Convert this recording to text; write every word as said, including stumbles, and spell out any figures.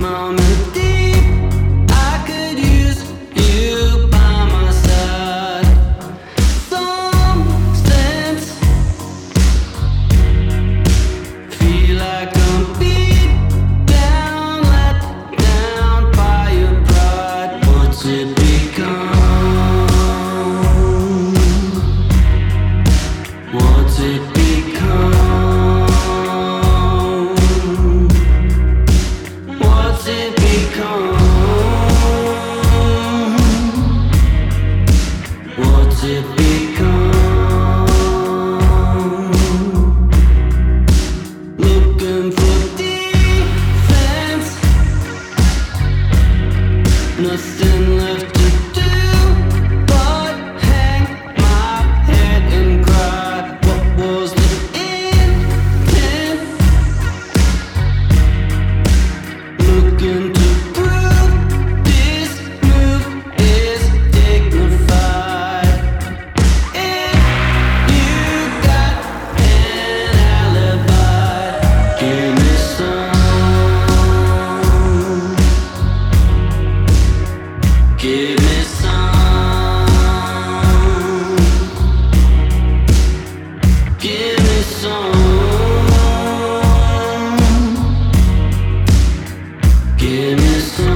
moment deep. I could use you by my side. Some sense, feel like I'm beat down, let down by your pride. What's it become? What's it become? What's it become? What's it become? Looking for defense, nothing left to do but hang my head and cry. What was the intent? Looking to prove this move is dignified. If you got an alibi, give me some. Give me some. Give me some. Give me some.